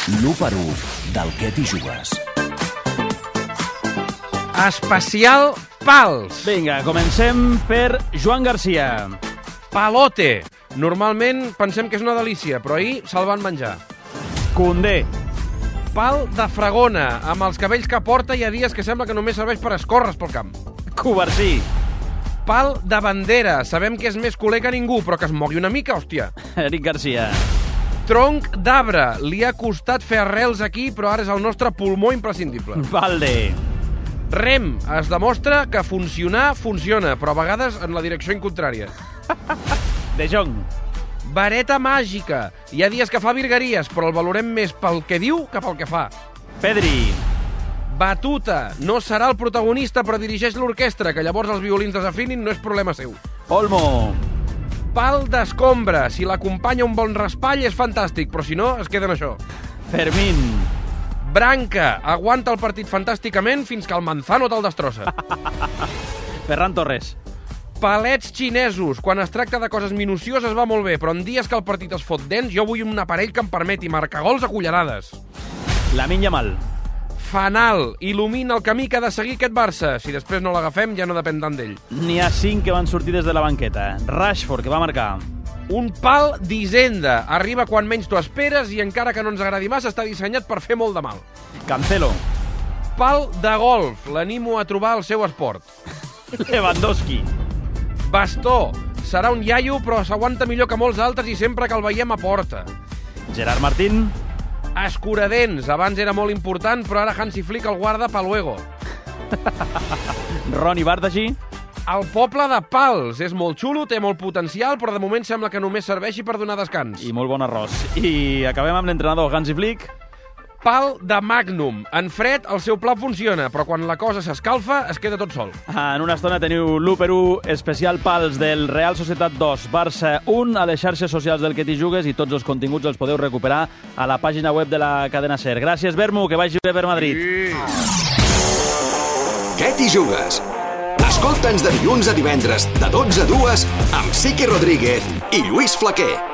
L'1x1 del Què t'hi jugues. Especial pals. Vinga, comencem per Joan Garcia. Palote. Normalment pensem que és una delícia, però ahir se'l van menjar. Condé. Pal de fragona, amb els cabells que porta hi ha dies que sembla que només serveix per escorres pel camp. Covarsí. Pal de bandera, sabem que és més culer que ningú, però que es mogui una mica, hòstia. Eric Garcia. Tronc d'arbre, li ha costat fer arrels aquí, però ara és el nostre pulmó imprescindible. Valde. Rem, es demostra que funcionar funciona, però a vegades en la direcció incontrària. De Jong. Vareta màgica, hi ha dies que fa virgueries, però el valorem més pel que diu que pel que fa. Pedri. Batuta, no serà el protagonista, però dirigeix l'orquestra, que llavors els violins desafinin no és problema seu. Olmo. Pal d'escombra, si l'acompanya un bon raspall és fantàstic, però si no, es queda en això. Fermín. Branca, aguanta el partit fantàsticament fins que el Manzano te'l destrossa. Ferran Torres. Palets xinesos, quan es tracta de coses minucioses va molt bé, però en dies que el partit es fot dens, jo vull un aparell que em permeti marcar gols a cullerades. Lamine Yamal. Fanal, il·lumina el camí que ha de seguir aquest Barça. Si després no l'agafem, ja no depèn tant d'ell. N'hi ha 5 que van sortir des de la banqueta. Rashford, que va marcar. Un pal d'Hisenda. Arriba quan menys t'ho esperes i encara que no ens agradi massa, està dissenyat per fer molt de mal. Cancelo. Pal de golf. L'animo a trobar el seu esport. Lewandowski. Bastó. Serà un iaio, però s'aguanta millor que molts altres i sempre que el veiem a porta. Gerard Martín. Escuradents. Abans era molt important, però ara Hansi Flick el guarda pa luego. Roni Bardagi. El poble de Pals. És molt xulo, té molt potencial, però de moment sembla que només serveixi per donar descans. I molt bon arròs. I acabem amb l'entrenador Hansi Flick. Pal de Magnum. En fred el seu pla funciona, però quan la cosa s'escalfa es queda tot sol. En una estona teniu l'1x1 especial pals del Real Societat 2, Barça 1 a les xarxes socials del Que t'hi jugues i tots els continguts els podeu recuperar a la pàgina web de la cadena SER. Gràcies, Bermu, que vagi bé per Madrid. Què t'hi jugues? Escolta'ns de dilluns a divendres de 12 a 2 amb Siqui Rodríguez i Lluís Flaquer.